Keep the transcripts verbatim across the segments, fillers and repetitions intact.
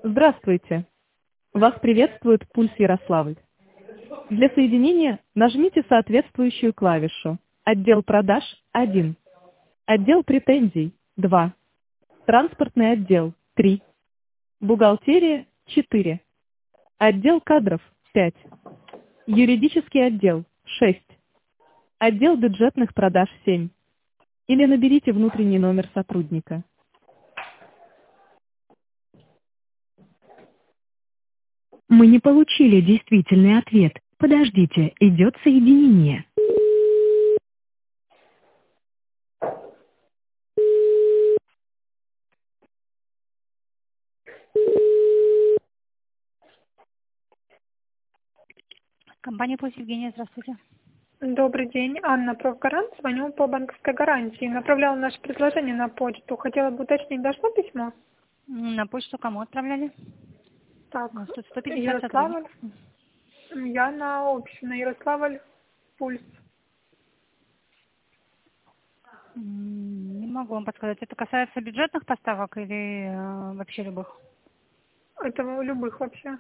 Здравствуйте. Вас приветствует Пульс Ярославль. Для соединения нажмите соответствующую клавишу. Отдел продаж– один. Отдел претензий– два. Транспортный отдел– три. Бухгалтерия– четыре. Отдел кадров– пять. Юридический отдел– шесть. Отдел бюджетных продаж– семь. Или наберите внутренний номер сотрудника. Мы не получили действительный ответ. Подождите, идет соединение. Компания «Пульс», Евгения, здравствуйте. Добрый день, Анна, профгарант. Звоню по банковской гарантии. Направляла наше предложение на почту. Хотела бы уточнить, дошло письмо? М, На почту кому отправляли? Так, У нас тут сто пятьдесят Ярославль. сотрудников. Я на общем, на Ярославль, Пульс. М, Не могу вам подсказать. Это касается бюджетных поставок или э, вообще любых? Это у любых вообще.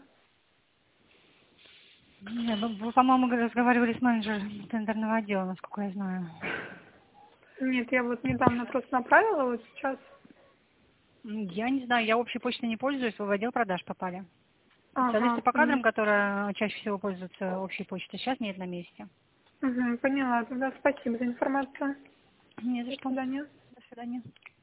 Не, ну, Вы, по-моему, разговаривали с менеджером тендерного отдела, насколько я знаю. Нет, я вот недавно просто направила, вот сейчас. М, Я не знаю, я общей почтой не пользуюсь, вы в отдел продаж попали. Специалисты Ага, по поняла. кадрам, которые чаще всего пользуются общей почтой, сейчас нет на месте. Угу, поняла. Тогда спасибо за информацию. Не за До что. свидания. До свидания.